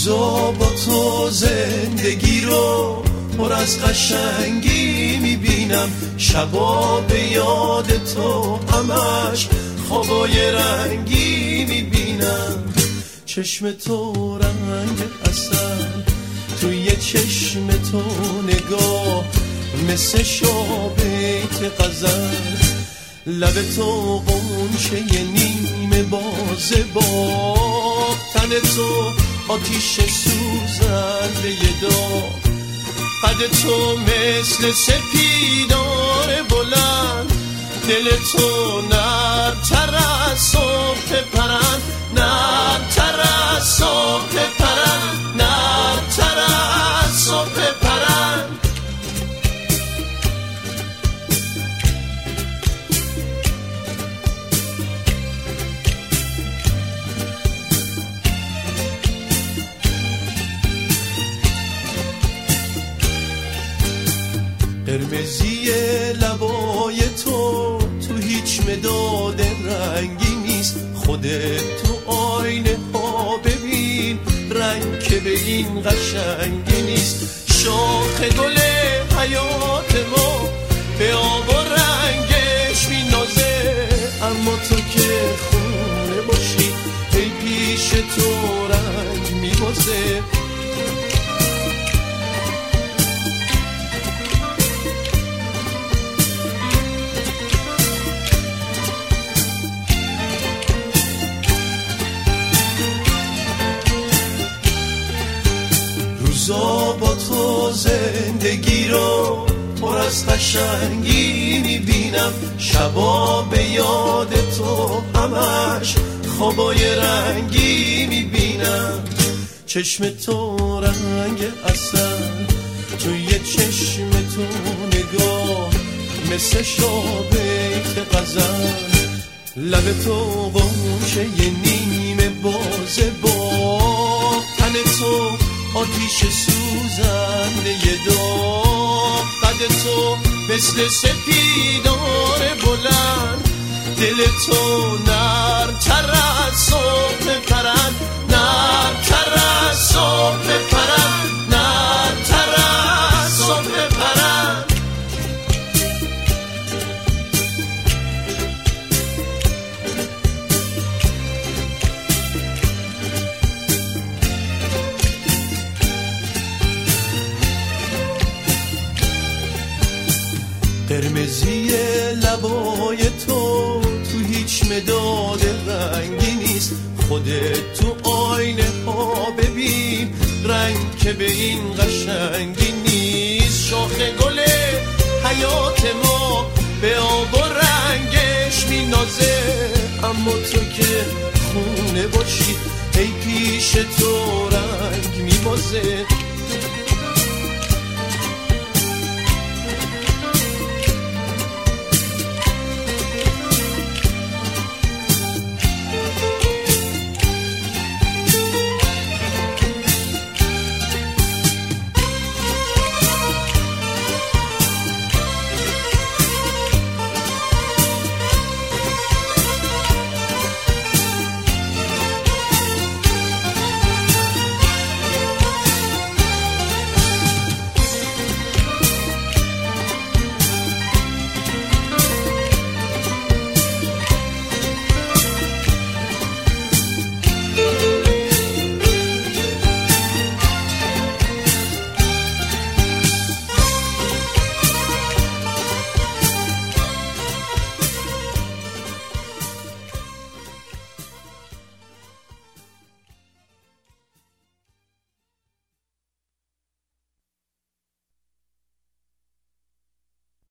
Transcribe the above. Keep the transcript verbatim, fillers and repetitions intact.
روزا با تو زندگی رو پر از قشنگی میبینم، شبا به یاد تو همش خوابای رنگی میبینم. چشم تو رنگ عسل، توی چشم تو نگاه مثل شابیت غزل، لب تو غنچه نیمه بازه با تن تو آتیش سوزنده داغ، قد تو مثل سپیدار بلند، دل تو نرم‌تر از صبح پرند، نرم‌تر از صبح پرند، نرم‌تر از صبح پرند. قرمزی لبای تو تو هیچ مداد رنگی نیست، خودت تو آینه ها ببین رنگ که به این قشنگی نیست. شاخ گل حیات ما به آب و رنگش مینازه، اما تو که خونه باشی ای پیش تو رنگ میبازه. روزا با تو زندگی رو پر از قشنگی میبینم، شبا به یاد تو همش خوابای رنگی میبینم. چشم تو رنگ عسل، توی چشم تو نگاه مثل شابیت غزل، لب تو غنچه نیمه بازه با تن تو آتیش سوزنده داغ، قد تو مثل سپیدار بلند، دل تو نرم‌تر از صبح پرند، نرم‌تر از صبح پرند، نرم‌تر از صبح پرند. قرمزی لبای تو تو هیچ مداد رنگی نیست، خودت تو آینه ها ببین رنگ که به این قشنگی نیست. شاخ گل حیات ما به آب و رنگش مینازه، اما تو که خونه باشی ای پیش تو رنگ میبازه.